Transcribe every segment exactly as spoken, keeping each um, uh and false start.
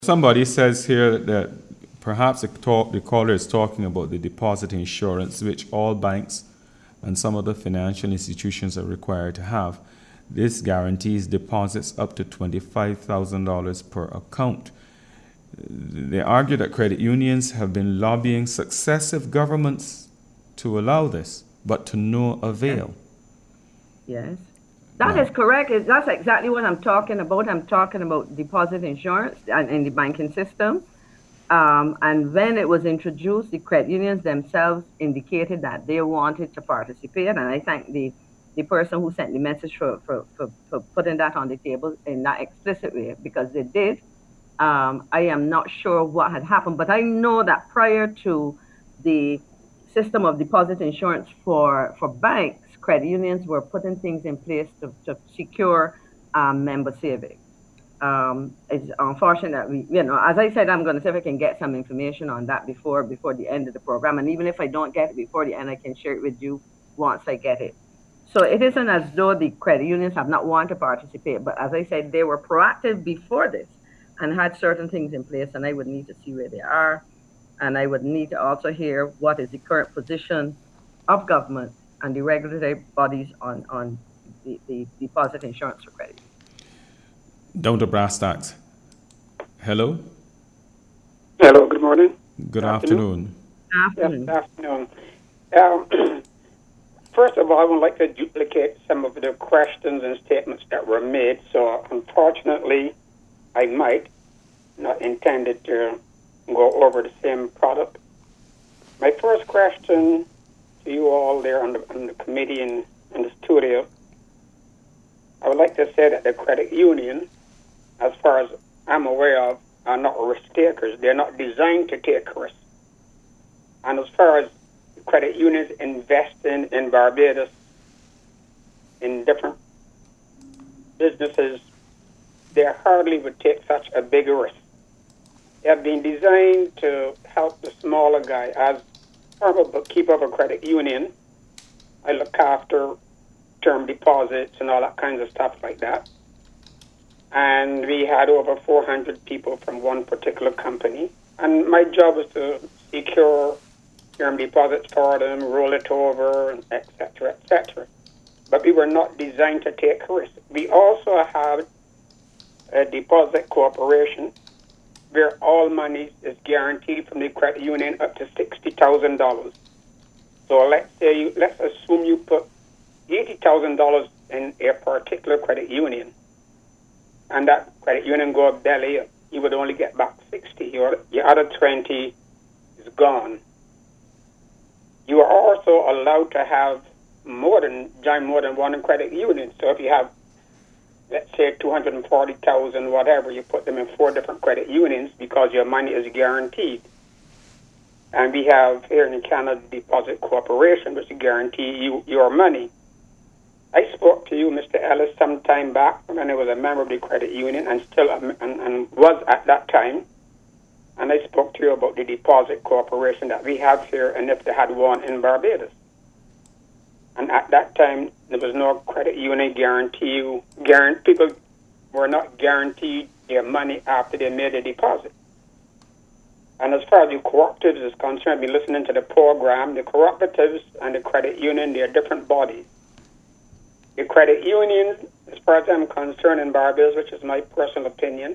Somebody says here that perhaps the, talk, the caller is talking about the deposit insurance, which all banks and some other financial institutions are required to have. This guarantees deposits up to twenty-five thousand dollars per account. They argue that credit unions have been lobbying successive governments to allow this, but to no avail. Yes. That Now, is correct. It- That's exactly what I'm talking about. I'm talking about deposit insurance and in the banking system. Um, and when it was introduced, the credit unions themselves indicated that they wanted to participate. And I thank the, the person who sent the message for, for, for, for putting that on the table in that explicit way, because they did. Um, I am not sure what had happened, but I know that prior to the system of deposit insurance for, for banks, credit unions were putting things in place to, to secure um, member savings. Um, it's unfortunate that we, you know, as I said, I'm going to see if I can get some information on that before before the end of the program. And even if I don't get it before the end, I can share it with you once I get it. So it isn't as though the credit unions have not wanted to participate, but as I said, they were proactive before this and had certain things in place, and I would need to see where they are. And I would need to also hear what is the current position of government and the regulatory bodies on, on the, the deposit insurance for credit. down to brass tacks. Hello, Hello, good morning. good Afternoon. afternoon. Afternoon. Yes, afternoon. Um, first of all, I would like to duplicate some of the questions and statements that were made. So, unfortunately, I might not intended to go over the same product. My first question to you all there on the, on the committee in, in the studio, I would like to say that the credit union, as far as I'm aware of, are not risk takers. They're not designed to take risks. And as far as credit unions investing in Barbados in different businesses, they hardly would take such a big risk. They have been designed to help the smaller guy. As former bookkeeper of a credit union, I look after term deposits and all that kinds of stuff like that. And we had over four hundred people from one particular company. And my job was to secure term deposits for them, roll it over, et cetera, et cetera. But we were not designed to take risks. We also have a deposit corporation where all money is guaranteed from the credit union up to sixty thousand dollars. So let's say, you, let's assume you put eighty thousand dollars in a particular credit union, and that credit union go belly up, you would only get back sixty. Your, your other twenty is gone. You are also allowed to have more than join more than one credit union. So if you have, let's say, two hundred forty thousand, whatever, you put them in four different credit unions because your money is guaranteed. And we have here in Canada Deposit Corporation, which guarantee you your money. I spoke to you, Mister Ellis, some time back when I was a member of the credit union and still and, and was at that time. And I spoke to you about the Deposit Corporation that we have here, and if they had one in Barbados. And at that time, there was no credit union guarantee you. Guarantee, people were not guaranteed their money after they made a deposit. And as far as the cooperatives is concerned, I've been listening to the program. The cooperatives and the credit union, they are different bodies. The credit unions, as far as I'm concerned in Barbados, which is my personal opinion,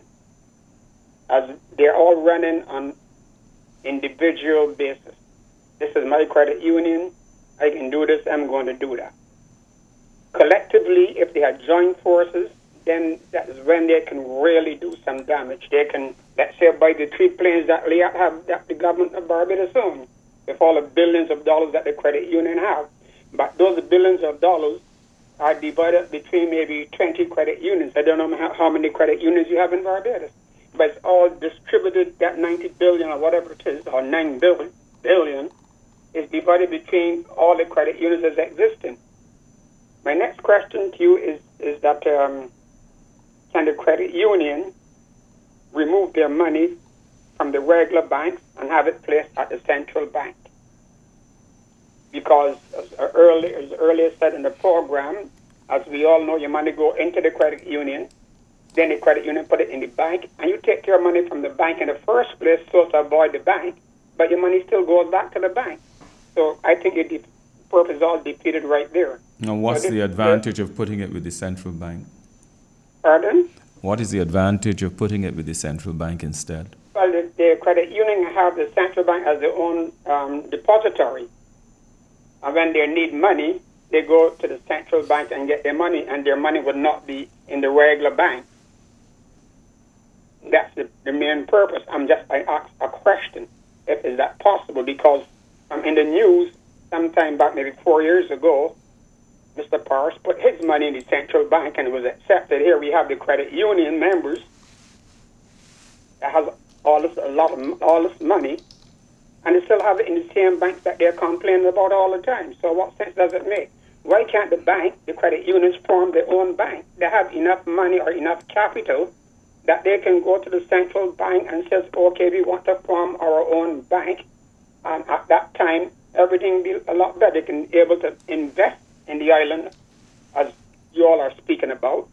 as they're all running on individual basis. This is my credit union. I can do this, I'm going to do that. Collectively, if they had joined forces, then that is when they can really do some damage. They can, let's say, buy the three planes that Liat have, that the government of Barbados owns, with all the billions of dollars that the credit union have. But those billions of dollars are divided between maybe twenty credit unions. I don't know how, how many credit unions you have in Barbados, but it's all distributed, that ninety billion or whatever it is, or nine billion, billion is divided between all the credit unions as existing. My next question to you is, is that um, can the credit union remove their money from the regular banks and have it placed at the central bank? Because as early as earlier said in the program, as we all know, your money go into the credit union, then the credit union put it in the bank, and you take your money from the bank in the first place so to avoid the bank, but your money still goes back to the bank. So I think it, the purpose is all defeated right there. Now, what's so the advantage of putting it with the central bank? Pardon? What is the advantage of putting it with the central bank instead? Well, the, the credit union have the central bank as their own um, depository. And when they need money, they go to the central bank and get their money, and their money would not be in the regular bank. That's the, the main purpose. I'm just, I asked a question, if is that possible, because um, in the news, sometime back, maybe four years ago, Mister Parse put his money in the central bank and it was accepted. Here we have the credit union members that has all this, a lot of all this money, and they still have it in the same banks that they're complaining about all the time. So what sense does it make? Why can't the bank, the credit unions, form their own bank? They have enough money or enough capital that they can go to the central bank and says, okay, we want to form our own bank. And at that time, everything will be a lot better. They can be able to invest in the island, as you all are speaking about.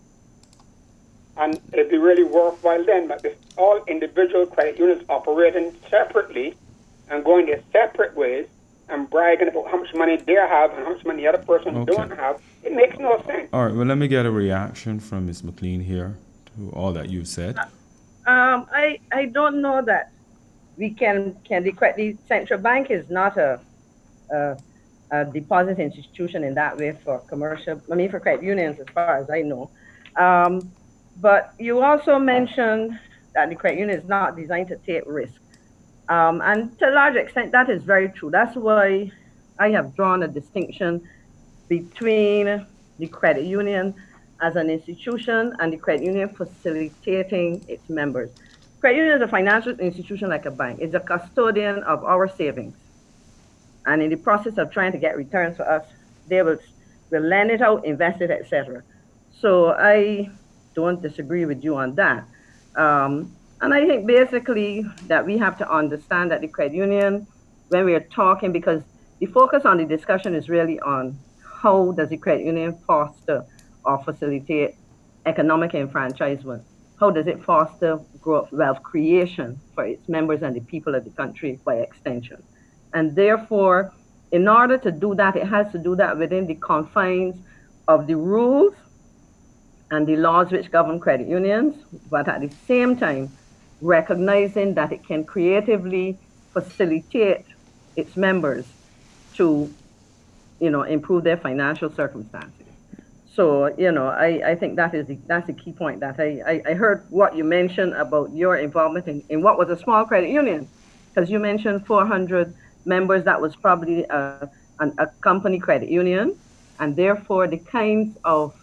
And it'd be really worthwhile then, but if all individual credit unions operating separately and going their separate ways and bragging about how much money they have and how much money the other person Okay. don't have, it makes no sense. All right, well, let me get a reaction from Miz McLean here to all that you've said. Um, I I don't know that we can can the cre- the central bank is not a, a a deposit institution in that way for commercial. I mean for credit unions, as far as I know. Um, but you also mentioned that the credit union is not designed to take risk, um, and to a large extent that is very true. That's why I have drawn a distinction between the credit union as an institution and the credit union facilitating its members. Credit union is a financial institution like a bank. It's a custodian of our savings. And in the process of trying to get returns for us, they will, will lend it out, invest it, et cetera. So I don't disagree with you on that. Um, and I think basically that we have to understand that the credit union, when we are talking, because the focus on the discussion is really on how does the credit union foster or facilitate economic enfranchisement? How does it foster growth, wealth creation for its members and the people of the country by extension? And therefore, in order to do that, it has to do that within the confines of the rules and the laws which govern credit unions, but at the same time, recognizing that it can creatively facilitate its members to, you know, improve their financial circumstances. So, you know, I, I think that is the, that's the key point. That I, I, I heard what you mentioned about your involvement in, in what was a small credit union, because you mentioned four hundred members. That was probably a, an, a company credit union, and therefore the kinds of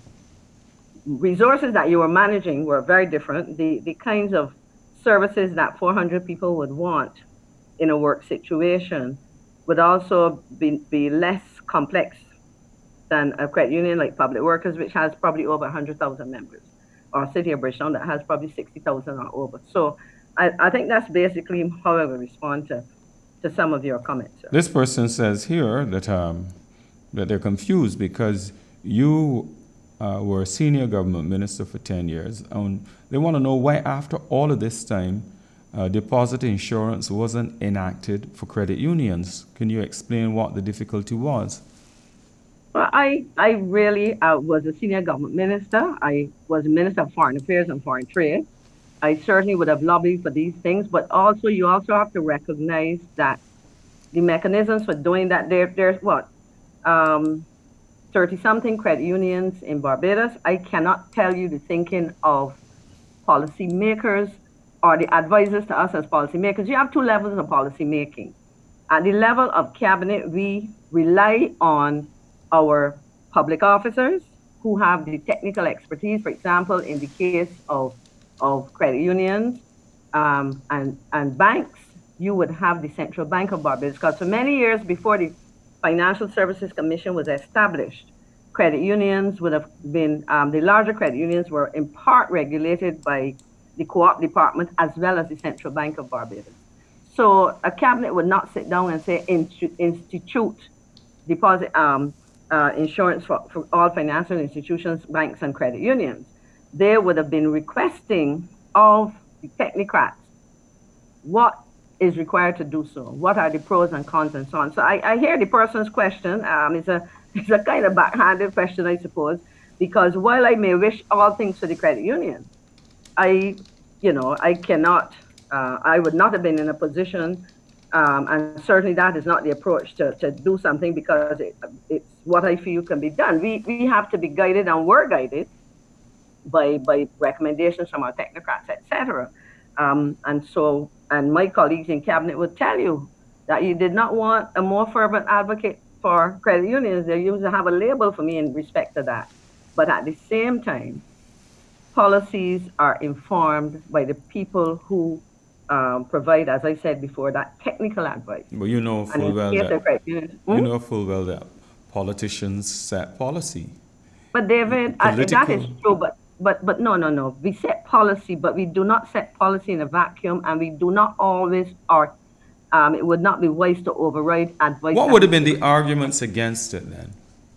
resources that you were managing were very different. The, the kinds of services that four hundred people would want in a work situation would also be, be less complex than a credit union like Public Workers, which has probably over one hundred thousand members, or City of Bridgetown that has probably sixty thousand or over. So I, I think that's basically how I would respond to, to some of your comments. Sir. This person says here that um, that they're confused because you uh, were a senior government minister for ten years, and they want to know why after all of this time uh, deposit insurance wasn't enacted for credit unions. Can you explain what the difficulty was? Well, I, I really uh, was a senior government minister. I was a minister of foreign affairs and foreign trade. I certainly would have lobbied for these things, but also you also have to recognize that the mechanisms for doing that, there, there's what, um, thirty-something credit unions in Barbados. I cannot tell you the thinking of policymakers or the advisors to us as policymakers. You have two levels of policy making. At the level of cabinet, we rely on our public officers who have the technical expertise. For example, in the case of, of credit unions um, and, and banks, you would have the Central Bank of Barbados, because for many years before the Financial Services Commission was established, credit unions would have been, um, the larger credit unions were in part regulated by the Co-op Department as well as the Central Bank of Barbados. So a cabinet would not sit down and say institute deposit um, Uh, insurance for, for all financial institutions, banks, and credit unions. they would have been requesting of the technocrats what is required to do so. What are the pros and cons and so on. So I, I hear the person's question. Um, it's a it's a kind of backhanded question, I suppose, because while I may wish all things for the credit union, I, you know, I cannot, uh, I would not have been in a position, um, and certainly that is not the approach to, to do something, because it, it's what I feel can be done. We, we have to be guided, and we're guided by, by recommendations from our technocrats, et cetera. Um, and so, and my colleagues in cabinet would tell you that you did not want a more fervent advocate for credit unions. They used to have a label for me in respect to that. But at the same time, policies are informed by the people who um, provide, as I said before, that technical advice. But you know full well that unions, you hmm? know full well that politicians set policy. But David, uh, that is true. But but but no no no. We set policy, but we do not set policy in a vacuum, and we do not always or um, it would not be wise to override advice. What would have been the arguments against it then?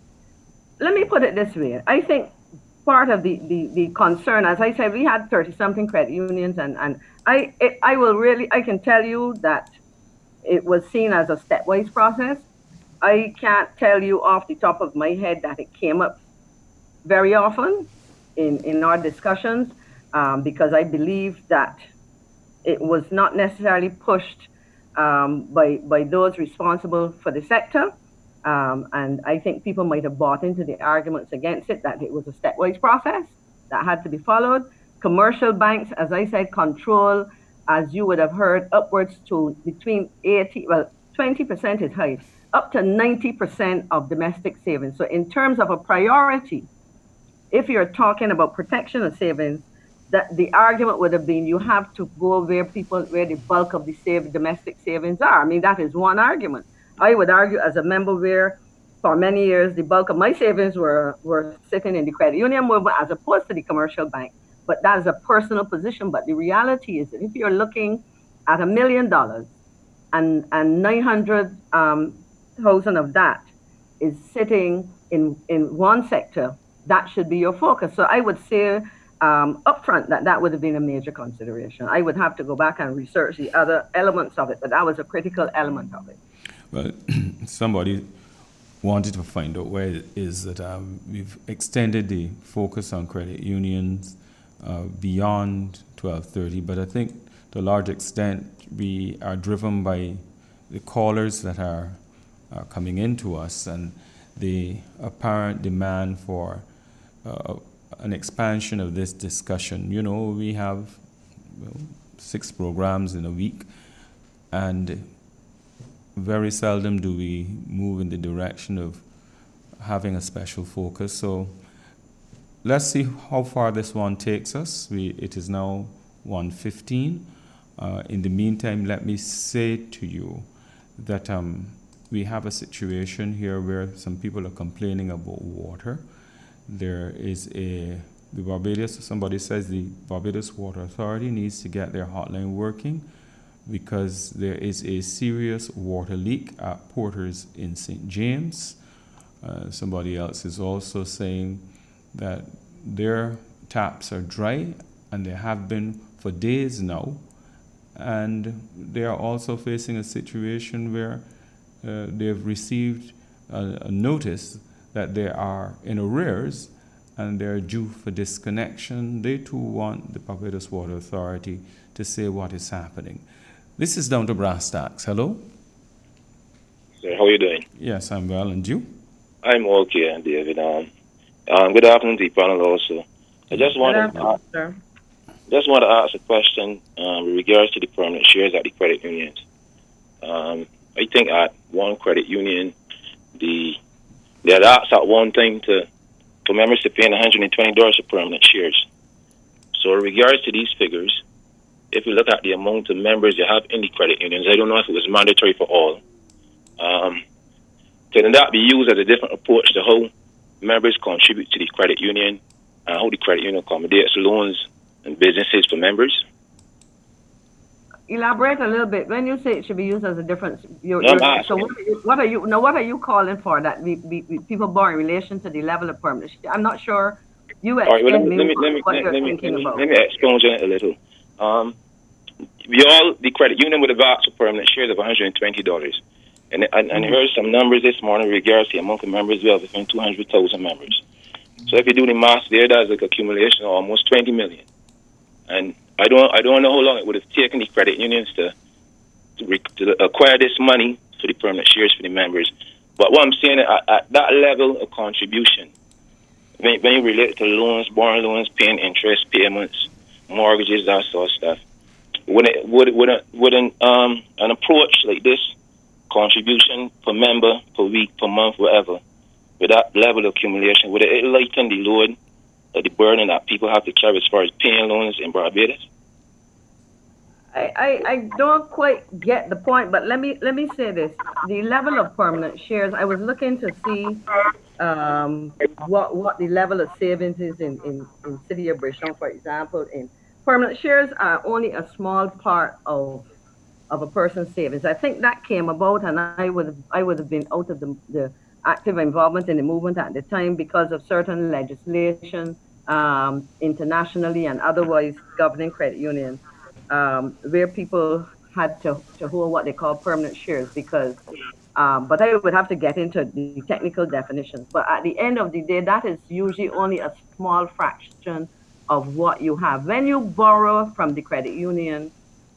Let me put it this way. I think part of the, the, the concern, as I said, we had thirty something credit unions, and, and I it, I will really, I can tell you that it was seen as a stepwise process. I can't tell you off the top of my head that it came up very often in, in our discussions, um, because I believe that it was not necessarily pushed um, by, by those responsible for the sector. Um, and I think people might have bought into the arguments against it, that it was a stepwise process that had to be followed. Commercial banks, as I said, control, as you would have heard, upwards to between eighty, well, twenty percent is high, up to ninety percent of domestic savings. So in terms of a priority, if you're talking about protection of savings, that the argument would have been you have to go where people, where the bulk of the save, domestic savings are. I mean, that is one argument. I would argue as a member where for many years the bulk of my savings were, were sitting in the credit union movement as opposed to the commercial bank. But that is a personal position. But the reality is that if you're looking at a million dollars and and nine hundred thousand of that is sitting in, in one sector, that should be your focus. So I would say um, upfront that that would have been a major consideration. I would have to go back and research the other elements of it, but that was a critical element of it. Well, somebody wanted to find out where it is that um, we've extended the focus on credit unions uh, beyond twelve thirty, but I think to a large extent we are driven by the callers that are, are coming into us and the apparent demand for uh, an expansion of this discussion. You know, we have well, six programs in a week, and very seldom do we move in the direction of having a special focus. So let's see how far this one takes us. We, it is now one fifteen. Uh, in the meantime, let me say to you that um, we have a situation here where some people are complaining about water. There is a, the Barbados, somebody says the Barbados Water Authority needs to get their hotline working because there is a serious water leak at Porter's in Saint James. Uh, somebody else is also saying that their taps are dry, and they have been for days now. And they are also facing a situation where uh, they've received a, a notice that they are in arrears and they're due for disconnection. They too want the Barbados Water Authority to say what is happening. This is down to brass tacks. Hello? Sir, how are you doing? Yes, I'm well. And you? I'm okay, David. Um, um, good afternoon to you panel also. I just want to uh, just want to ask a question um, with regards to the permanent shares at the credit unions. Um, I think at one credit union, the they had asked at one thing to for members to pay one hundred twenty dollars for permanent shares. So in regards to these figures, if you look at the amount of members you have in the credit unions, I don't know if it was mandatory for all. Um, can that be used as a different approach to how members contribute to the credit union and how the credit union accommodates loans and businesses for members? Elaborate a little bit. When you say it should be used as a difference, you're, no, you're, so what are you, what are you? Now, what are you calling for that we, we, we, people borrow in relation to the level of permanent? I'm not sure You All right, well, let explain me, me let me, let me, what let you're me, thinking let me, about. let me expose on it a little. Um, we all, the credit union would have asked for permanent shares of one hundred twenty dollars. And, and, and Mm-hmm. here's some numbers this morning in regards to the amount of members we have within two hundred thousand members. So if you do the math there, that's like accumulation of almost twenty million. And I don't, I don't know how long it would have taken the credit unions to, to, re, to acquire this money for the permanent shares for the members. But what I'm saying, at, at that level of contribution, when, when you relate to loans, borrowing loans, paying interest payments, mortgages, that sort of stuff, would it, would would a, would an um an approach like this, contribution per member, per week, per month, whatever, with that level of accumulation, would it lighten the load or the burden that people have to carry as far as paying loans in Barbados? I, I, I don't quite get the point, but let me let me say this: the level of permanent shares. I was looking to see um, what what the level of savings is in in in City of Bridgetown, for example. In permanent shares are only a small part of of a person's savings. I think that came about, and I would have, I would have been out of the the active involvement in the movement at the time because of certain legislation um, internationally and otherwise governing credit unions. Um, where people had to, to hold what they call permanent shares because, um, but I would have to get into the technical definitions. But at the end of the day, that is usually only a small fraction of what you have. When you borrow from the credit union,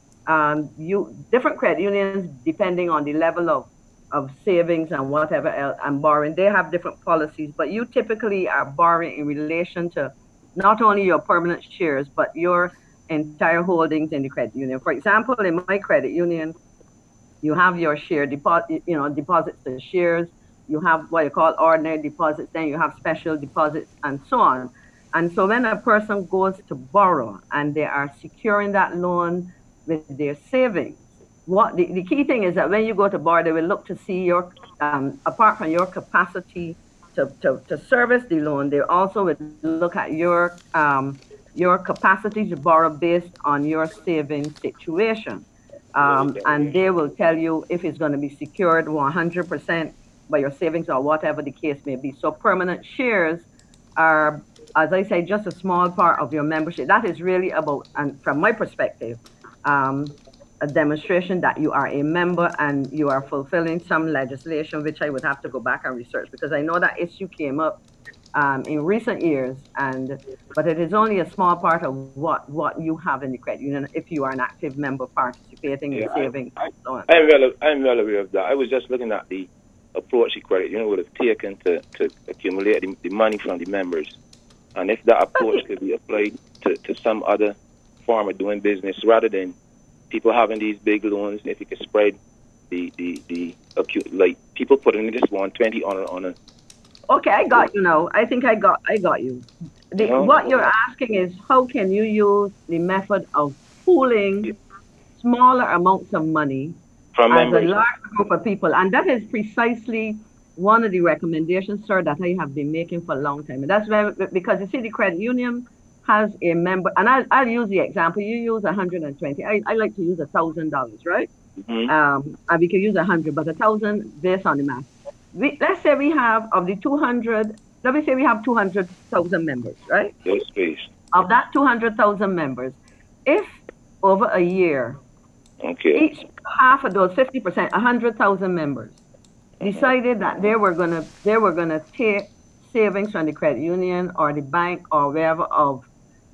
um, you different credit unions, depending on the level of, of savings and whatever else and borrowing, they have different policies, but you typically are borrowing in relation to not only your permanent shares, but your entire holdings in the credit union. For example, in my credit union, you have your share deposit, you know, deposits to shares. You have what you call ordinary deposits. Then you have special deposits and so on. And so when a person goes to borrow and they are securing that loan with their savings, what the, the key thing is that when you go to borrow, they will look to see your, um, apart from your capacity to, to, to service the loan, they also would look at your um, your capacity to borrow based on your saving situation. Um, and they will tell you if it's going to be secured one hundred percent by your savings or whatever the case may be. So permanent shares are, as I say, just a small part of your membership. That is really about, and from my perspective, um, a demonstration that you are a member and you are fulfilling some legislation, which I would have to go back and research because I know that issue came up Um, in recent years, and but it is only a small part of what what you have in the credit union if you are an active member participating Yeah, in saving. I, I, and so on. I'm well, I'm well aware of that. I was just looking at the approach the credit union would have taken to, to accumulate the, the money from the members, and if that approach could be applied to, to some other form of doing business rather than people having these big loans, if you could spread the the the like people putting this one twenty on a, on a Okay, I got you now. I think I got I got you. The, No. What you're asking is how can you use the method of pooling smaller amounts of money from as members. a large group of people, and that is precisely one of the recommendations, sir, that I have been making for a long time. And that's very, because you see, the credit union has a member, and I'll, I'll use the example. You use one hundred twenty. I, I like to use one thousand dollars, right? Mm-hmm. Um, and we can use one hundred, but one thousand based on the math. We, let's say we have, of the two hundred, let me say we have two hundred thousand members, right? Yes, please. Of that two hundred thousand members, if over a year, Okay. each half of those fifty percent, one hundred thousand members, decided that they were gonna they were gonna take savings from the credit union or the bank or wherever of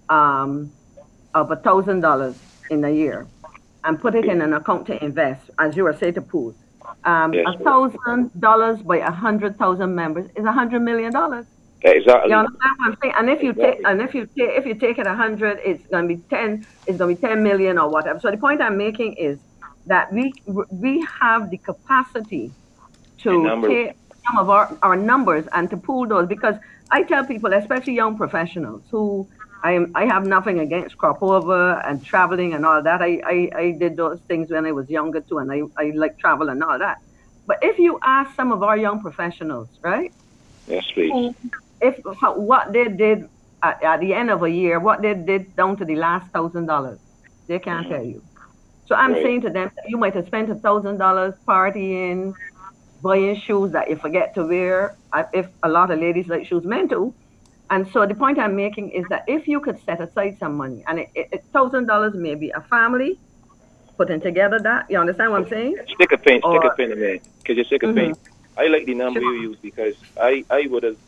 um of a thousand dollars in a year and put it in an account to invest, as you were saying, to pool. Um, Yes, a thousand dollars by a hundred thousand members is a hundred million dollars. Exactly. You understand what I'm saying? And if you Exactly. take and if you take if you take it a hundred, it's gonna be ten. It's gonna be ten million or whatever. So the point I'm making is that we we have the capacity to take some of our, our numbers and to pool those, because I tell people, especially young professionals who I am, I have nothing against crop over and traveling and all that. I, I, I did those things when I was younger too, and I, I like travel and all that. But if you ask some of our young professionals, right? Yes, please. Who, if what they did at, at the end of a year, what they did down to the last thousand dollars, they can't mm-hmm. tell you. So I'm right. saying to them, you might have spent a thousand dollars partying, buying shoes that you forget to wear. If a lot of ladies like shoes, men too. And so the point I'm making is that if you could set aside some money, and it, it, it thousand dollars maybe a family putting together that, you understand what I'm saying? Stick a pin, or, stick a pin in there, because you stick a mm-hmm. pin. I like the number sure. you use because I, I would have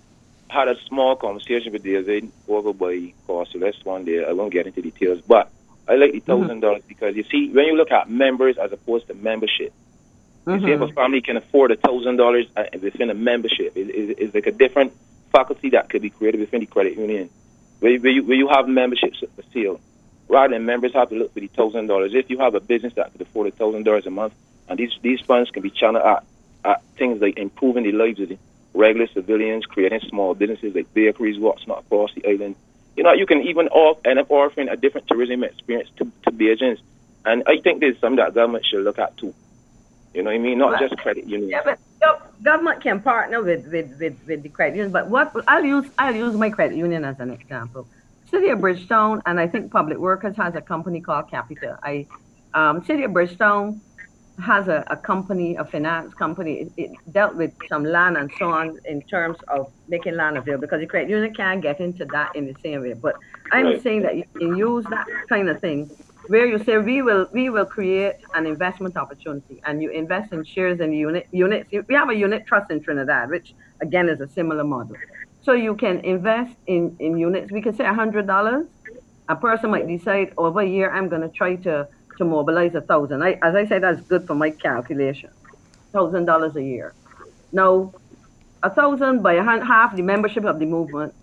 had a small conversation with David over by cost less one day. I won't get into details, but I like the thousand dollars mm-hmm. because you see, when you look at members as opposed to membership, you mm-hmm. see if a family can afford a thousand dollars within a membership, it, it, it's like a different faculty that could be created within the credit union. Where, where, you, where you have memberships for sale, rather than members have to look for the thousand dollars. If you have a business that could afford a thousand dollars a month, and these these funds can be channeled at, at things like improving the lives of the regular civilians, creating small businesses like bakeries, what's not across the island. You know, you can even off, end up offering a different tourism experience to, to Bajans. And I think there's something that government should look at too. You know what I mean? Not well, just credit unions. Yeah, but government can partner with, with, with, with the credit unions. But what I'll use I'll use my credit union as an example. City of Bridgetown, and I think Public Workers has a company called Capita. I um, City of Bridgetown has a, a company, a finance company. It, it dealt with some land and so on in terms of making land available, because the credit union can't get into that in the same way. But I'm right. saying that you can use that kind of thing where you say we will we will create an investment opportunity, and you invest in shares in unit units. We have a unit trust in Trinidad, which again is a similar model. So you can invest in, in units. We can say one hundred dollars. A person might decide over a year, I'm going to try to, to mobilize a thousand. I, as I said, that's good for my calculation. one thousand dollars a year. Now, a thousand by a half the membership of the movement.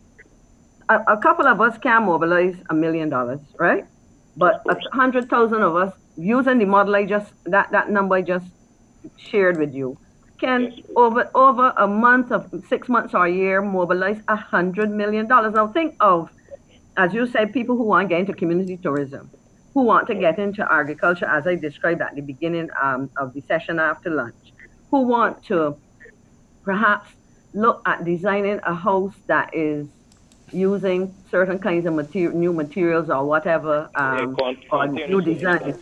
A, a couple of us can mobilize a million dollars, right? But a hundred thousand of us, using the model I just, that, that number I just shared with you, can over over a month of six months or a year mobilize a hundred million dollars. Now think of, as you said, people who want to get into community tourism, who want to get into agriculture, as I described at the beginning um, of the session after lunch, who want to perhaps look at designing a house that is using certain kinds of material, new materials or whatever, um, or new designs,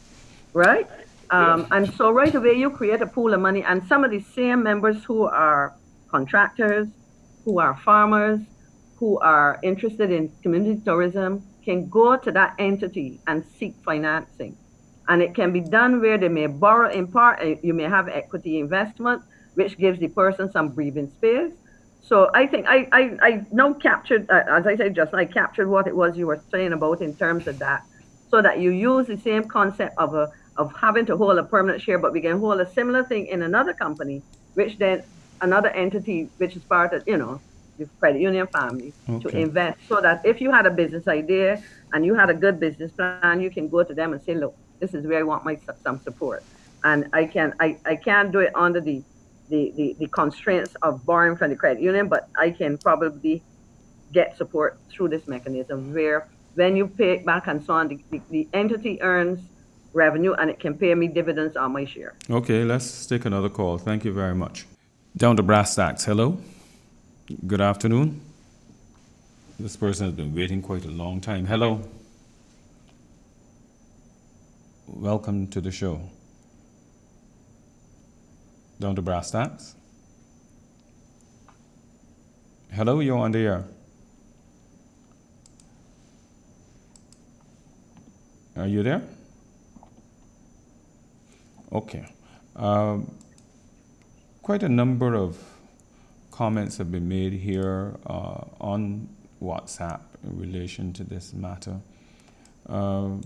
right? Um, and so right away you create a pool of money, and some of the same members who are contractors, who are farmers, who are interested in community tourism can go to that entity and seek financing. And it can be done where they may borrow in part, you may have equity investment, which gives the person some breathing space. So I think I, I, I now captured, uh, as I said just, I captured what it was you were saying about in terms of that, so that you use the same concept of a of having to hold a permanent share, but we can hold a similar thing in another company, which then another entity, which is part of, you know, the credit union family, okay. to invest, so that if you had a business idea and you had a good business plan, you can go to them and say, look, this is where I want my some support. And I can I, I can't do it under the, the, the, the constraints of borrowing from the credit union, but I can probably get support through this mechanism where when you pay it back and so on, the, the, the entity earns revenue and it can pay me dividends on my share. Okay, let's take another call. Thank you very much. Down to brass tacks. Hello. Good afternoon. This person has been waiting quite a long time. Hello. Welcome to the show. Down to brass tacks. Hello, you're on the air. Are you there? Okay. Um, quite a number of comments have been made here uh, on WhatsApp in relation to this matter. Um,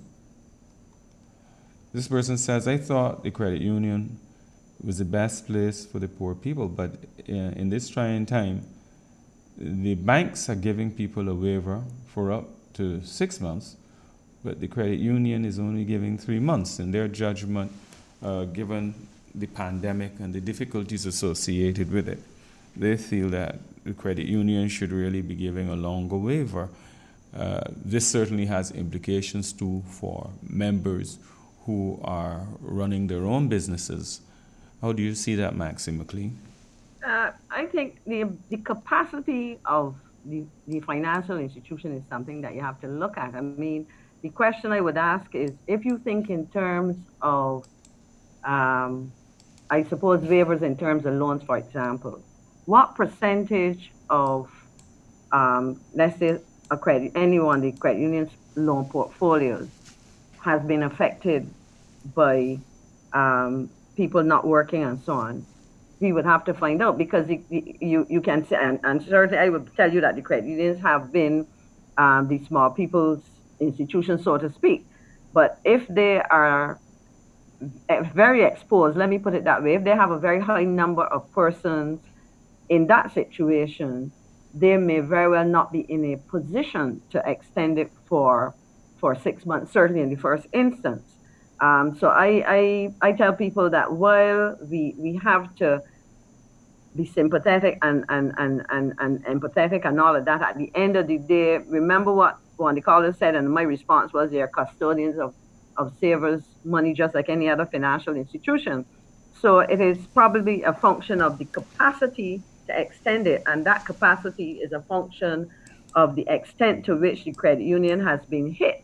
this person says, I thought the credit union was the best place for the poor people, but in, in this trying time, the banks are giving people a waiver for up to six months, but the credit union is only giving three months. In their judgment, uh, given the pandemic and the difficulties associated with it, they feel that the credit union should really be giving a longer waiver. Uh, this certainly has implications too for members who are running their own businesses. How do you see that, Maxine McLean? Uh, I think the, the capacity of the, the financial institution is something that you have to look at. I mean, the question I would ask is, if you think in terms of, um, I suppose, waivers in terms of loans, for example, what percentage of um, let's say a credit, anyone, the credit union's loan portfolios has been affected by um, people not working and so on, we would have to find out, because you, you, you can say, and, and certainly I would tell you that the credit unions have been um, the small people's institutions, so to speak. But if they are very exposed, let me put it that way, if they have a very high number of persons in that situation, they may very well not be in a position to extend it for for six months, certainly in the first instance. Um, so I, I I tell people that while we we have to be sympathetic and and, and, and, and empathetic and all of that, at the end of the day, remember what one of the callers said, and my response was they are custodians of, of savers' money just like any other financial institution. So it is probably a function of the capacity to extend it, and that capacity is a function of the extent to which the credit union has been hit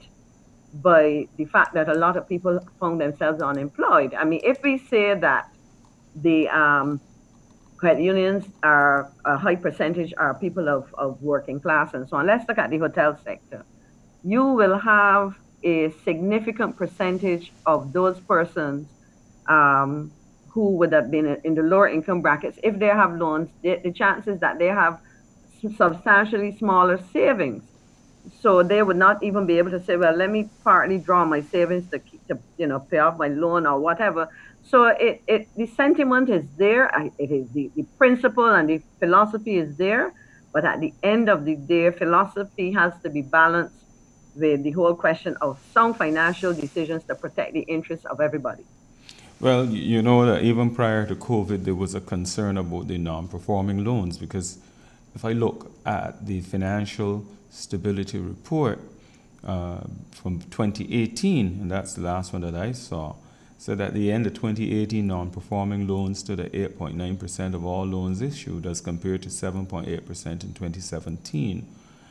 by the fact that a lot of people found themselves unemployed. I mean, if we say that the um, credit unions are a high percentage are people of, of working class and so on, let's look at the hotel sector. You will have a significant percentage of those persons um, who would have been in the lower income brackets. If they have loans, the, the chances that they have substantially smaller savings. So they would not even be able to say, well, let me partly draw my savings to, to you know, pay off my loan or whatever. So it, it the sentiment is there. It is the, the principle and the philosophy is there. But at the end of the day, philosophy has to be balanced with the whole question of sound financial decisions to protect the interests of everybody. Well, you know that even prior to COVID, there was a concern about the non-performing loans, because if I look at the financial stability report uh, from twenty eighteen, and that's the last one that I saw, said at the end of twenty eighteen, non-performing loans stood at eight point nine percent of all loans issued as compared to seven point eight percent in twenty seventeen.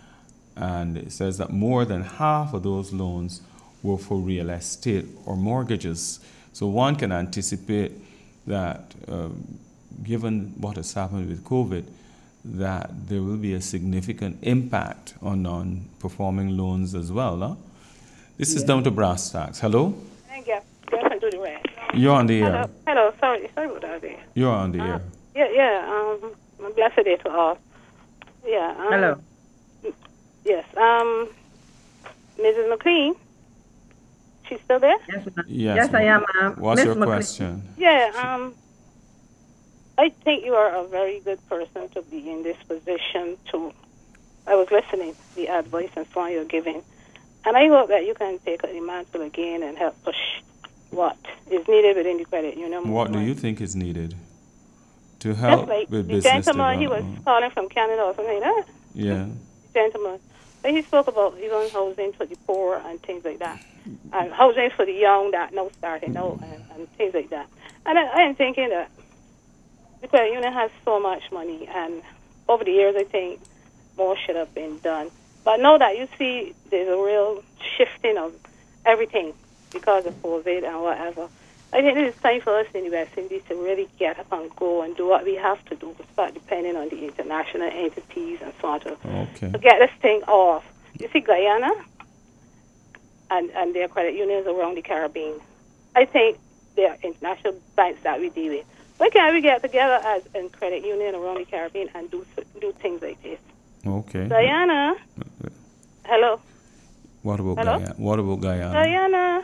And it says that more than half of those loans were for real estate or mortgages. So one can anticipate that, um, given what has happened with COVID, that there will be a significant impact on non-performing loans as well. Huh? This is yeah. Down to Brass Tacks. Hello? Thank you. Right. You're on the Hello. air. Hello, sorry, sorry about that. There. You're on the uh, air. Yeah, yeah. Um, a blessed day to all. Yeah. Um, Hello. Yes. Um, Missus McLean. She's still there? Yes, yes, yes I am. Uh, What's Miss your McLean. question? Yeah. Um, I think you are a very good person to be in this position. To, I was listening to the advice and so on you're giving, and I hope that you can take the mantle again and help push what is needed within the credit union. What do you think is needed to help like with the business gentleman, he was calling from Canada or something like that. Yeah. The gentleman. But he spoke about even housing for the poor and things like that. And housing for the young that now starting out and, and things like that. And I, I am thinking that the credit union has so much money, and over the years I think more should have been done. But now that you see there's a real shifting of everything because of COVID and whatever, I think it is time for us in the West Indies to really get up and go and do what we have to do, start depending on the international entities and so on to, okay. to get this thing off. You see Guyana and, and their credit unions around the Caribbean. I think they are international banks that we deal with. Why can't we get together as a credit union around the Caribbean and do do things like this? Okay. Guyana. Hello. What about Hello? Guyana? What about Guyana? Guyana.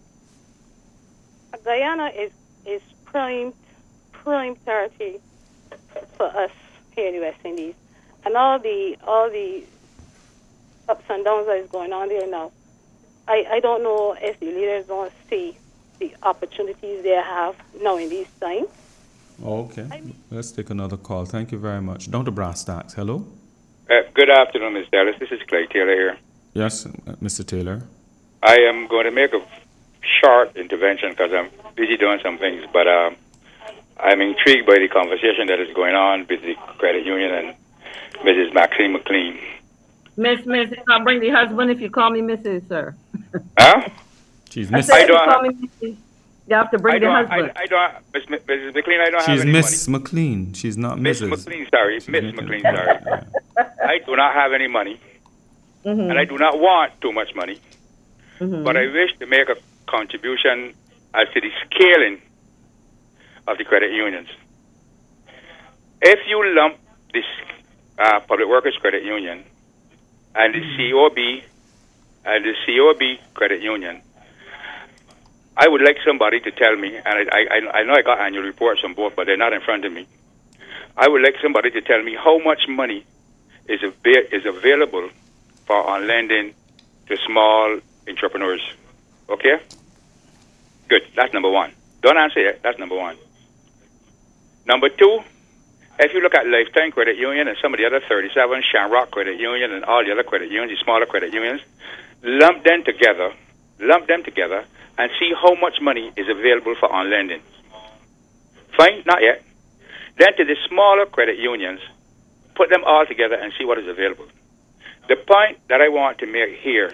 Guyana is is prime prime territory for us here in the West Indies, and all the all the ups and downs that is going on there now. I, I don't know if the leaders don't see the opportunities they have now in these times. Okay. Let's take another call. Thank you very much. Down to Brass Tacks. Hello? Uh, good afternoon, Miz Dallas. This is Clay Taylor here. Yes, Mister Taylor. I am going to make a short intervention because I'm busy doing some things, but um, I'm intrigued by the conversation that is going on with the credit union and Missus Maxine McLean. Miss, Miss, I'll bring the husband if you call me Missus Sir. Huh? She's Miss. Miss. I don't, call me Missus You have to bring I the don't, husband. I, I don't, Missus McLean, I don't She's have any Miss money. McLean. She's not Miss Missus McLean, sorry. She's Miss McLean, sorry. Yeah. I do not have any money, mm-hmm. and I do not want too much money, mm-hmm. but I wish to make a contribution as to the scaling of the credit unions. If you lump this uh, Public Workers Credit Union and the C O B and the C O B Credit Union, I would like somebody to tell me, and I, I, I know I got annual reports on both, but they're not in front of me. I would like somebody to tell me how much money is, av- is available for on lending to small entrepreneurs. Okay? Good. That's number one. Don't answer yet. That's number one. Number two, if you look at Lifetime Credit Union and some of the other thirty-seven, Shamrock Credit Union and all the other credit unions, the smaller credit unions, lump them together, lump them together, and see how much money is available for on lending. Fine? Not yet. Then to the smaller credit unions, put them all together and see what is available. The point that I want to make here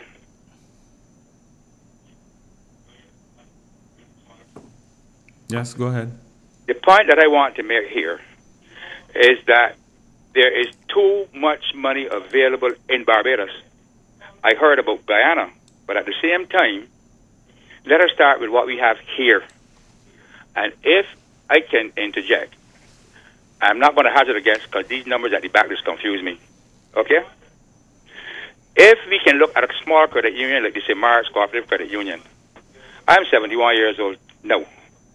Yes, go ahead. The point that I want to make here is that there is too much money available in Barbados. I heard about Guyana, but at the same time, let us start with what we have here. And if I can interject, I'm not going to hazard a guess because these numbers at the back just confuse me. Okay? If we can look at a small credit union like the Samaras Cooperative Credit Union, I'm seventy-one years old now.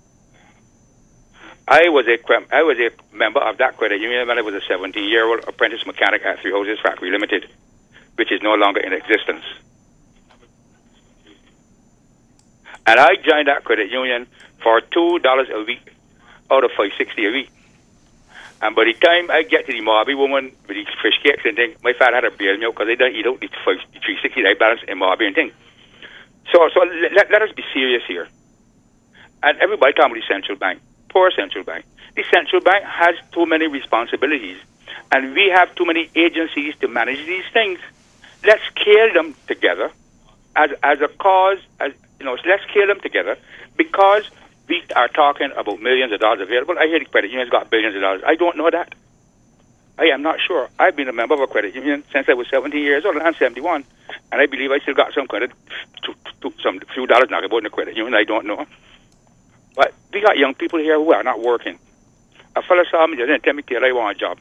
I was a I was a member of that credit union when I was a seventeen-year-old apprentice mechanic at Three Houses Factory Limited, which is no longer in existence. And I joined that credit union for two dollars a week out of five sixty a week. And by the time I get to the Mojave woman with the fish cakes and things, my father had a bail milk because I don't eat out the three sixty that I balance in Mojave and things. So, so let, let us be serious here. And everybody talking about the central bank. Poor central bank. The central bank has too many responsibilities, and we have too many agencies to manage these things. Let's scale them together as as a cause. As you know, let's scale them together because we are talking about millions of dollars available. I hear the credit unions got billions of dollars. I don't know that. I am not sure. I've been a member of a credit union since I was seventeen years old, and I'm seventy-one, and I believe I still got some credit, to, to, to some few dollars now about in the credit union. I don't know. But we got young people here who are not working. A fellow saw me the other day and tell me, "Kid, I want a job."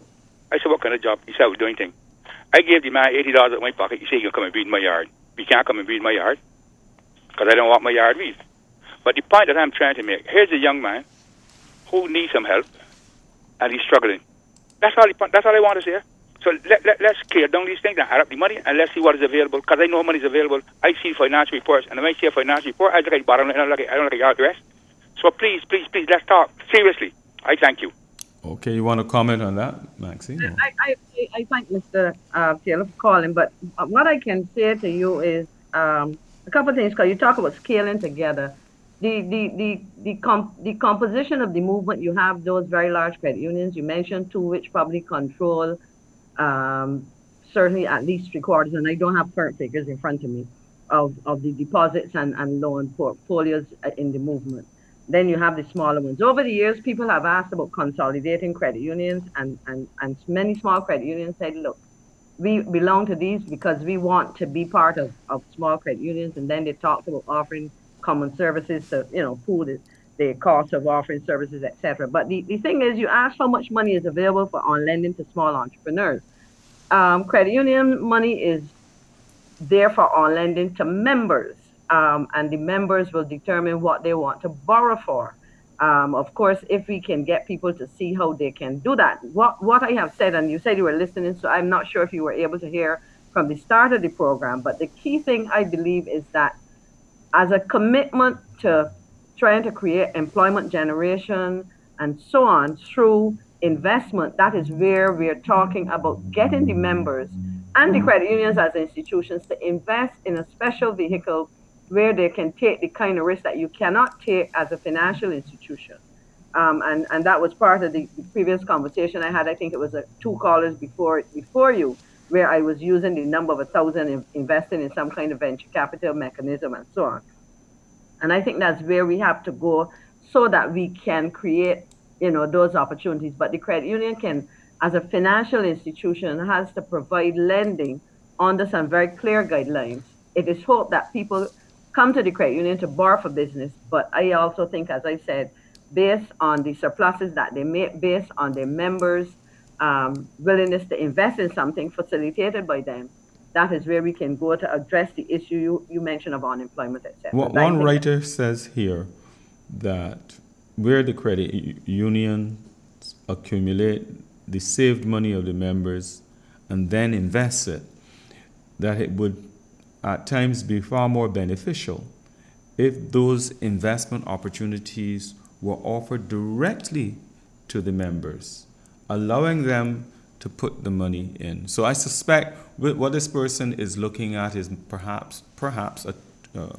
I said, "What kind of job?" He said, "I was doing things." I gave the man eighty dollars out of my pocket. He said, "You can come and weed in my yard." We can't come and weed in my yard because I don't want my yard weed. But the point that I'm trying to make, here's a young man who needs some help, and he's struggling. That's all, the, that's all I want to say. So let, let, let's clear down these things and add up the money, and let's see what is available, because I know money is available. I see financial reports, and when I see a financial report, I look at the bottom line, I don't look at, I don't look at the rest. So please, please, please, let's talk. Seriously. I thank you. Okay, you want to comment on that, Maxine? I, I, I thank Mister Uh, Taylor for calling, but what I can say to you is um, a couple of things, because you talk about scaling together. The the the the, comp the composition of the movement, you have those very large credit unions. You mentioned two, which probably control um, certainly at least three quarters, and I don't have current figures in front of me, of, of the deposits and, and loan portfolios in the movement. Then you have the smaller ones. Over the years, people have asked about consolidating credit unions, and, and, and many small credit unions said, look, we belong to these because we want to be part of, of small credit unions. And then they talked about offering common services to, you know, food, the cost of offering services, et cetera. But the, the thing is, you ask how much money is available for on lending to small entrepreneurs. Um, credit union money is there for on lending to members. Um, and the members will determine what they want to borrow for. Um, of course, if we can get people to see how they can do that. What what I have said, and you said you were listening, so I'm not sure if you were able to hear from the start of the program, but the key thing I believe is that as a commitment to trying to create employment generation and so on through investment, that is where we're talking about getting the members and the credit unions as institutions to invest in a special vehicle where they can take the kind of risk that you cannot take as a financial institution. Um, and, and that was part of the, the previous conversation I had. I think it was a, two callers before before you, where I was using the number of a thousand in, investing in some kind of venture capital mechanism and so on. And I think that's where we have to go so that we can create, you know, those opportunities. But the credit union can as a financial institution, has to provide lending under some very clear guidelines. It is hoped that people come to the credit union to borrow for business, but I also think, as I said, based on the surpluses that they make, based on their members' um, willingness to invest in something facilitated by them, that is where we can go to address the issue you, you mentioned of unemployment, et cetera. One, one writer says here that where the credit unions accumulate the saved money of the members and then invest it, that it would at times be far more beneficial if those investment opportunities were offered directly to the members, allowing them to put the money in. So I suspect what this person is looking at is perhaps perhaps a, uh,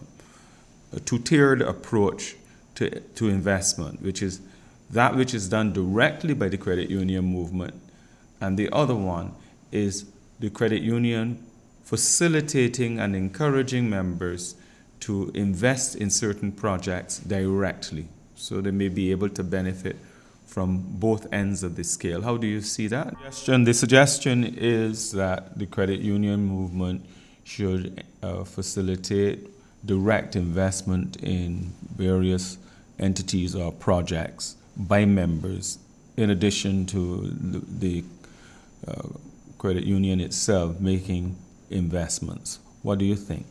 a two-tiered approach to, to investment, which is that which is done directly by the credit union movement, and the other one is the credit union facilitating and encouraging members to invest in certain projects directly, so they may be able to benefit from both ends of the scale. How do you see that? The suggestion is that the credit union movement should uh, facilitate direct investment in various entities or projects by members, in addition to the, the uh, credit union itself making investments. What do you think?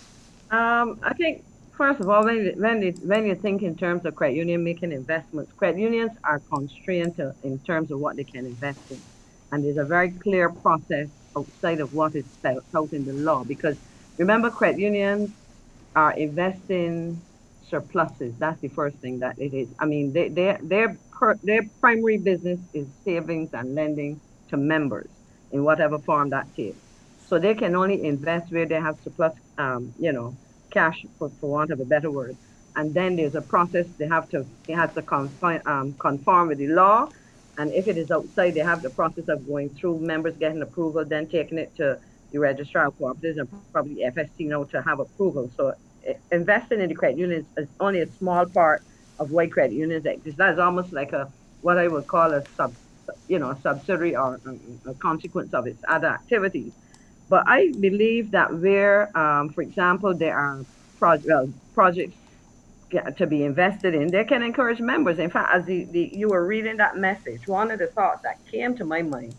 Um, I think, first of all, when you, when, you, when you think in terms of credit union making investments, credit unions are constrained to, in terms of what they can invest in. And there's a very clear process outside of what is spelled out in the law. Because remember, credit unions are investing surpluses. That's the first thing that it is. I mean, they, they, their, per, their primary business is savings and lending to members in whatever form that takes. So they can only invest where they have surplus, um, you know, cash, for, for want of a better word. And then there's a process they have to, they have to conform, um, conform with the law. And if it is outside, they have the process of going through members getting approval, then taking it to the registrar of cooperatives and probably the F S C now to have approval. So uh, investing in the credit unions is only a small part of why credit unions exist. That is almost like a, what I would call a sub, you know, a subsidiary or a, a consequence of its other activities. But I believe that where, um, for example, there are pro- well, projects to be invested in, they can encourage members. In fact, as the, the, you were reading that message, one of the thoughts that came to my mind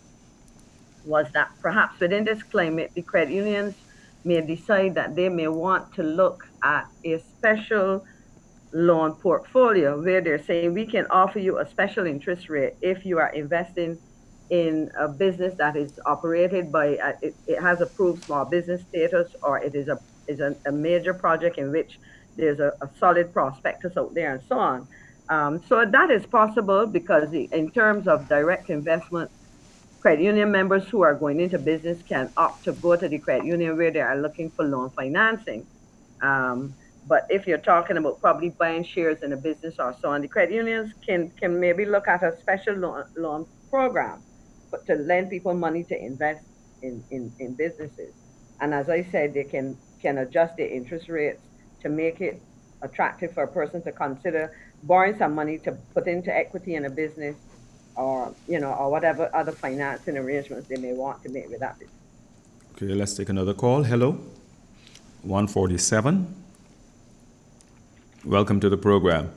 was that perhaps within this climate, the credit unions may decide that they may want to look at a special loan portfolio where they're saying we can offer you a special interest rate if you are investing in a business that is operated by, uh, it, it has approved small business status, or it is a is a, a major project in which there's a, a solid prospectus out there and so on. Um, so that is possible because the, in terms of direct investment, credit union members who are going into business can opt to go to the credit union where they are looking for loan financing. Um, but if you're talking about probably buying shares in a business or so on, the credit unions can, can maybe look at a special loan, loan program but to lend people money to invest in, in, in businesses. And as I said, they can, can adjust their interest rates to make it attractive for a person to consider borrowing some money to put into equity in a business, or you know, or whatever other financing arrangements they may want to make with that business. Okay, let's take another call. Hello, one forty-seven. Welcome to the program.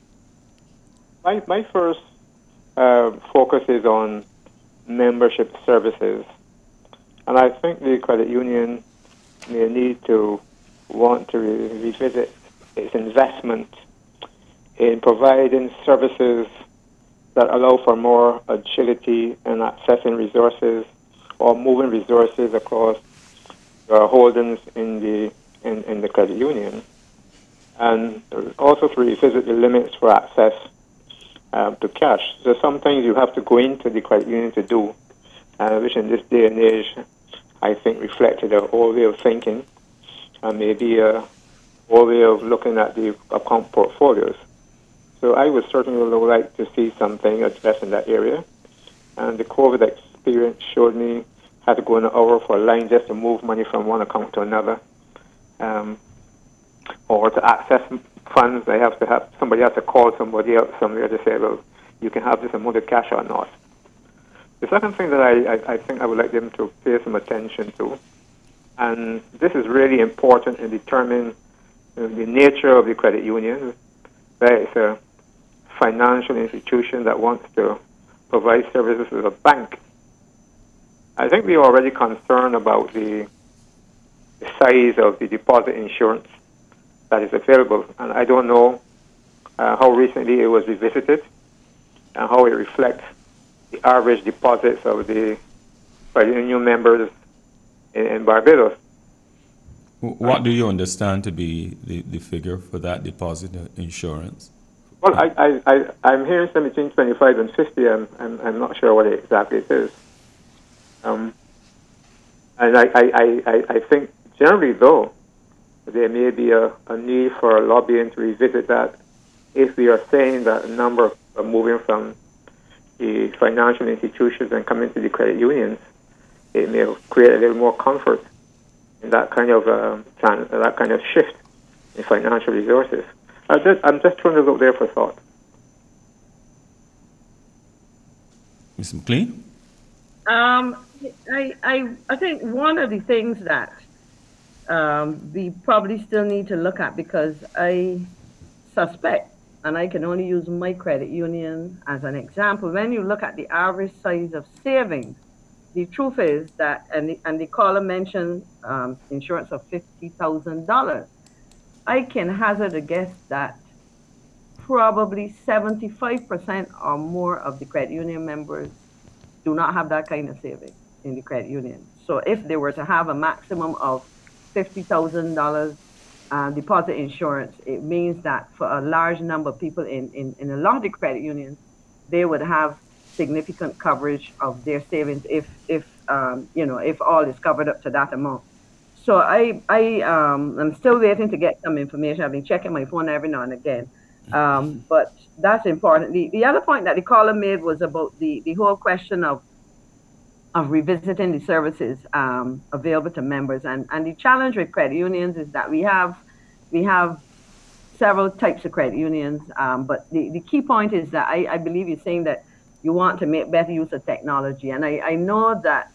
My my first uh, focus is on membership services, and I think the credit union may need to want to re- revisit its investment in providing services that allow for more agility in accessing resources or moving resources across uh, holdings in the in, in the credit union, and also to revisit the limits for access um, to cash. So some things you have to go into the credit union to do, uh, which in this day and age, I think reflected a whole way of thinking, and maybe a whole way of looking at the account portfolios. So I would certainly like to see something addressed in that area. And the COVID experience showed me how to go an hour for a line just to move money from one account to another. Um, or to access funds, I have to have somebody has to call somebody else somewhere to say, well, you can have this amount of cash or not. The second thing that I, I, I think I would like them to pay some attention to, and this is really important in determining you know, the nature of the credit union, that it's a financial institution that wants to provide services as a bank. I think we are already concerned about the, the size of the deposit insurance that is available, and I don't know uh, how recently it was revisited and how it reflects the average deposits of the credit union members in, in Barbados. What do you understand to be the, the figure for that deposit insurance? Well, I, I, I, I'm hearing something between twenty-five and fifty. I'm, I'm, I'm not sure what exactly it is. Um, and I, I, I, I think generally, though, there may be a, a need for lobbying to revisit that if we are saying that a number are moving from the financial institutions and coming to the credit unions. It may create a little more comfort in that kind of uh, plan, that kind of shift in financial resources. I just, I'm just throwing this out there for thought. Miz McLean? Um, I, I, I think one of the things that um, we probably still need to look at, because I suspect, and I can only use my credit union as an example, when you look at the average size of savings, the truth is that, and the, and the caller mentioned um, insurance of fifty thousand dollars. I can hazard a guess that probably seventy-five percent or more of the credit union members do not have that kind of savings in the credit union. So if they were to have a maximum of fifty thousand dollars uh, deposit insurance, it means that for a large number of people in, in, in a lot of the credit unions, they would have significant coverage of their savings if, if um, you know, if all is covered up to that amount. So I, I, um, I'm still waiting to get some information. I've been checking my phone every now and again. Um, but that's important. The, the other point that the caller made was about the, the whole question of of revisiting the services um, available to members. And, and the challenge with credit unions is that we have we have several types of credit unions. Um, but the, the key point is that I, I believe you're saying that you want to make better use of technology. And I, I know that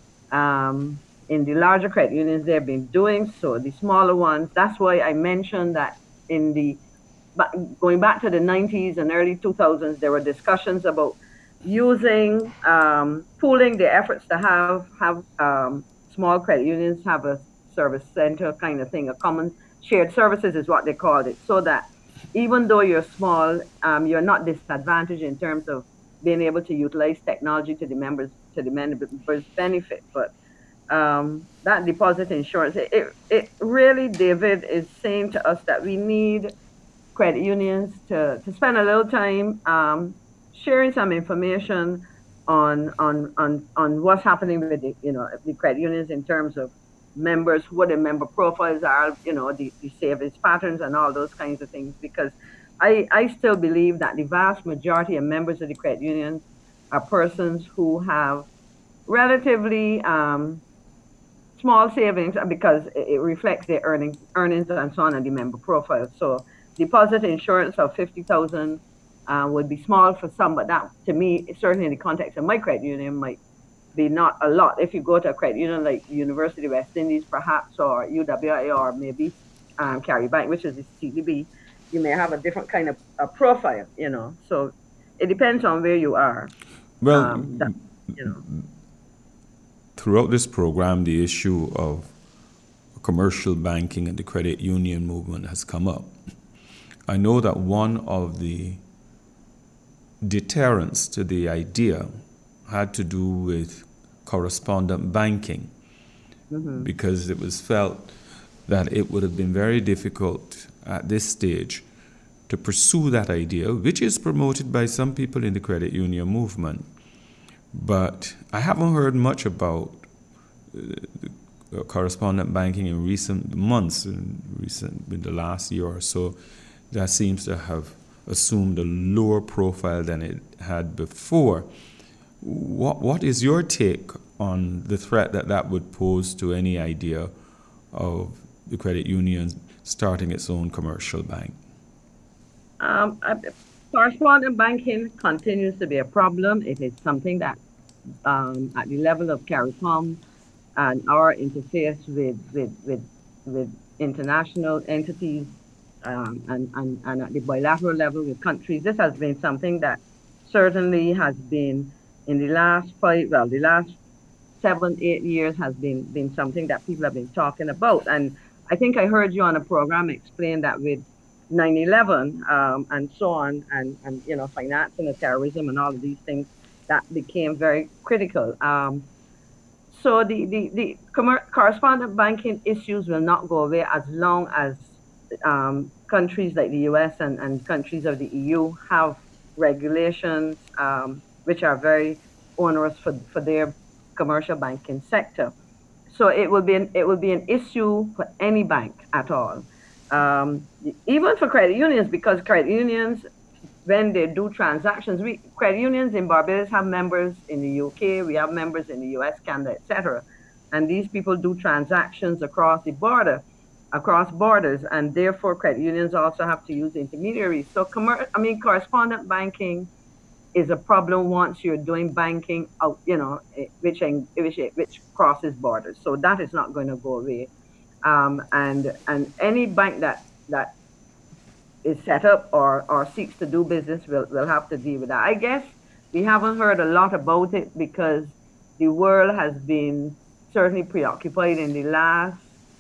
um, in the larger credit unions, they've been doing so. The smaller ones, that's why I mentioned that in the But going back to the nineties and early two thousands, there were discussions about using, um, pooling the efforts to have have um, small credit unions have a service center kind of thing, a common shared services is what they called it, so that even though you're small, um, you're not disadvantaged in terms of being able to utilize technology to the members to the members' benefit. But um, that deposit insurance, it, it, it really, David, is saying to us that we need credit unions to, to spend a little time um, sharing some information on, on on on what's happening with the, you know, the credit unions in terms of members, what the member profiles are, you know, the, the savings patterns and all those kinds of things. Because I, I still believe that the vast majority of members of the credit unions are persons who have relatively um, small savings because it, it reflects their earnings, earnings and so on and the member profile. So deposit insurance of fifty thousand uh, would be small for some, but that, to me, certainly in the context of my credit union, might be not a lot. If you go to a credit union like University of West Indies, perhaps, or U W I, or maybe um, Carry Bank, which is the C D B, you may have a different kind of a profile, you know. So it depends on where you are. Well, um, that, you know. Throughout this program, the issue of commercial banking and the credit union movement has come up. I know that one of the deterrents to the idea had to do with correspondent banking, mm-hmm. because it was felt that it would have been very difficult at this stage to pursue that idea, which is promoted by some people in the credit union movement. But I haven't heard much about uh, correspondent banking in recent months, in recent in the last year or so. That seems to have assumed a lower profile than it had before. What what is your take on the threat that that would pose to any idea of the credit union starting its own commercial bank? Um, correspondent banking continues to be a problem. It is something that um, at the level of CARICOM and our interface with, with, with, with international entities um, and, and, and at the bilateral level with countries, this has been something that certainly has been in the last five, well, the last seven, eight years has been, been something that people have been talking about. And I think I heard you on a program explain that with nine eleven um, and so on, and, and, you know, financing of terrorism and all of these things, that became very critical. Um, so the, the, the correspondent banking issues will not go away as long as um, countries like the U S and, and countries of the E U have regulations um, which are very onerous for, for their commercial banking sector. So it will be an, it will be an issue for any bank at all. Um, even for credit unions, because credit unions, when they do transactions, we credit unions in Barbados have members in the U K, we have members in the U S, Canada, et cetera. And these people do transactions across the border, across borders, and therefore credit unions also have to use intermediaries. So, I mean, correspondent banking is a problem once you're doing banking out, you know, which which which crosses borders. So that is not going to go away. Um, and and any bank that that is set up or or seeks to do business will will have to deal with that. I guess we haven't heard a lot about it because the world has been certainly preoccupied in the last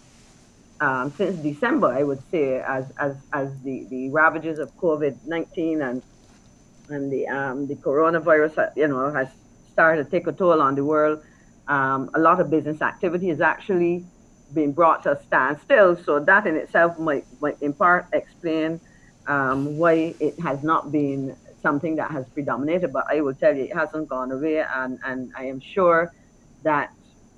um, since December, I would say, as as as the the ravages of COVID nineteen and and the um, the coronavirus, you know, has started to take a toll on the world. Um, a lot of business activity has actually been brought to a standstill. So that in itself might, might in part explain um, why it has not been something that has predominated. But I will tell you, it hasn't gone away. And, and I am sure that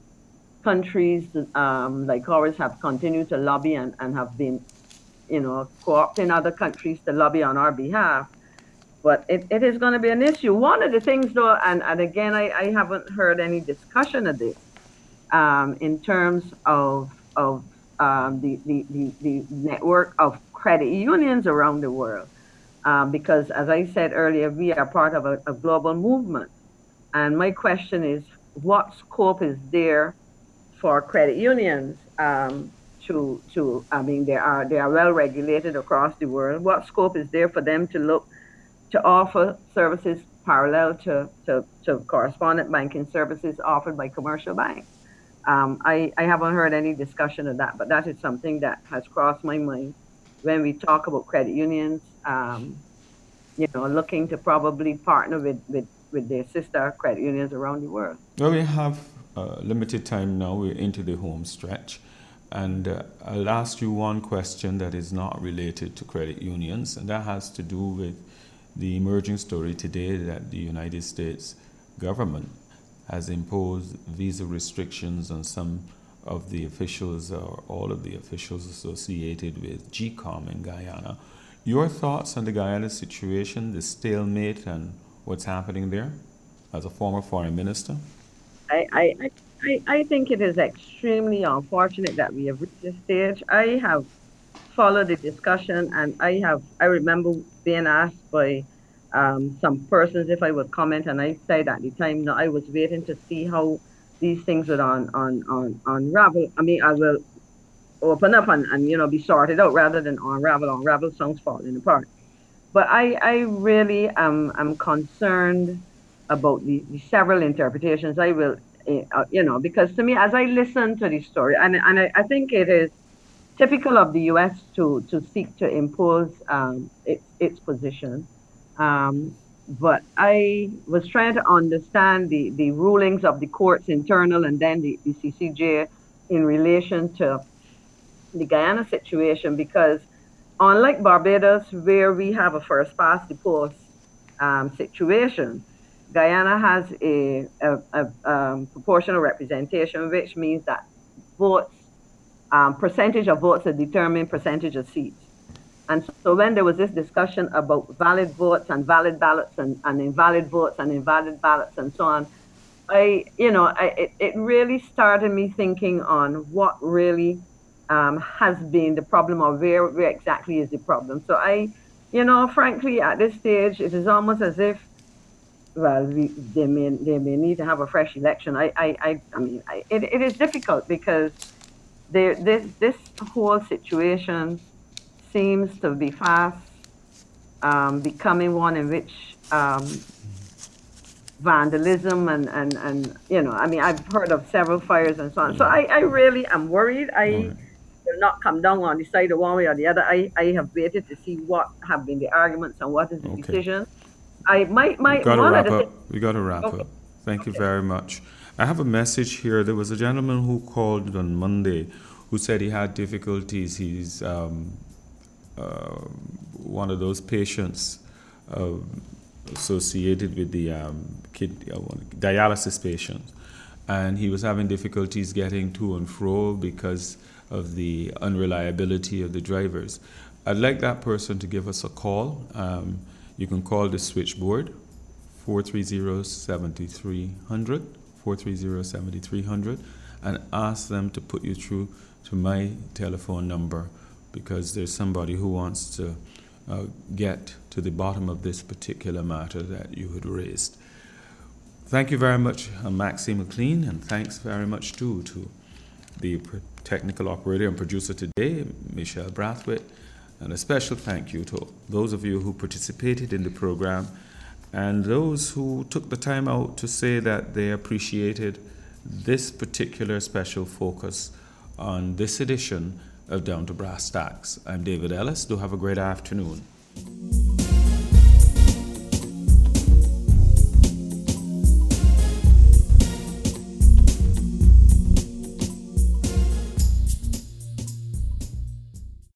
countries um, like ours have continued to lobby and, and have been, you know, co-opting other countries to lobby on our behalf. But it, it is going to be an issue. One of the things, though, and, and again, I, I haven't heard any discussion of this um, in terms of, of um, the, the, the, the network of credit unions around the world. Um, because, as I said earlier, we are part of a, a global movement. And my question is, what scope is there for credit unions um, to, to, I mean, they are, they are well regulated across the world. What scope is there for them to look to offer services parallel to, to, to correspondent banking services offered by commercial banks? Um, I, I haven't heard any discussion of that, but that is something that has crossed my mind when we talk about credit unions, um, you know, looking to probably partner with, with, with their sister credit unions around the world. Well, we have uh, limited time now. We're into the home stretch. And uh, I'll ask you one question that is not related to credit unions, and that has to do with the emerging story today that the United States government has imposed visa restrictions on some of the officials or all of the officials associated with G COM in Guyana. Your thoughts on the Guyana situation, the stalemate, and what's happening there as a former foreign minister? I, I, I, I think it is extremely unfortunate that we have reached this stage. I have followed the discussion, and I have I remember being asked by um, some persons if I would comment, and I said at the time, no, I was waiting to see how these things would on, on, on, unravel. I mean, I will open up and, and, you know, be sorted out rather than unravel. Unravel sounds falling apart. But I, I really am, am concerned about the, the several interpretations. I will, uh, you know, because to me, as I listen to the story, and, and I, I think it is typical of the U S to, to seek to impose um, its, its position. Um, but I was trying to understand the, the rulings of the courts internal and then the, the C C J in relation to the Guyana situation, because unlike Barbados, where we have a first past the post um, situation, Guyana has a, a, a um, proportional representation, which means that votes, um, percentage of votes are determined percentage of seats. And so when there was this discussion about valid votes and valid ballots and, and invalid votes and invalid ballots and so on, I, you know, I, it, it really started me thinking on what really um, has been the problem, or where, where exactly is the problem. So I, you know, frankly, at this stage, it is almost as if well, we, they may they may need to have a fresh election. I I I, I mean, I, it it is difficult because there this this whole situation seems to be fast um, becoming one in which um, vandalism and, and, and you know, I mean, I've heard of several fires and so on. So I, I really am worried. I right. will not come down on the side of one way or the other. I, I have waited to see what have been the arguments and what is the okay. decision. I might might we got to wrap up. We got to wrap okay. up. Thank okay. you very much. I have a message here. There was a gentleman who called on Monday who said he had difficulties. He's um, uh, one of those patients uh, associated with the um, kid, uh, dialysis patients, and he was having difficulties getting to and fro because of the unreliability of the drivers. I'd like that person to give us a call. Um, you can call the switchboard, four three zero, seven three zero zero, four three zero, seven three zero zero, and ask them to put you through to my telephone number, because there's somebody who wants to uh, get to the bottom of this particular matter that you had raised. Thank you very much, uh, Maxine McLean, and thanks very much too to the technical operator and producer today, Michelle Brathwaite, and a special thank you to those of you who participated in the program and those who took the time out to say that they appreciated this particular special focus on this edition of Down to Brass Tacks. I'm David Ellis. Do have a great afternoon.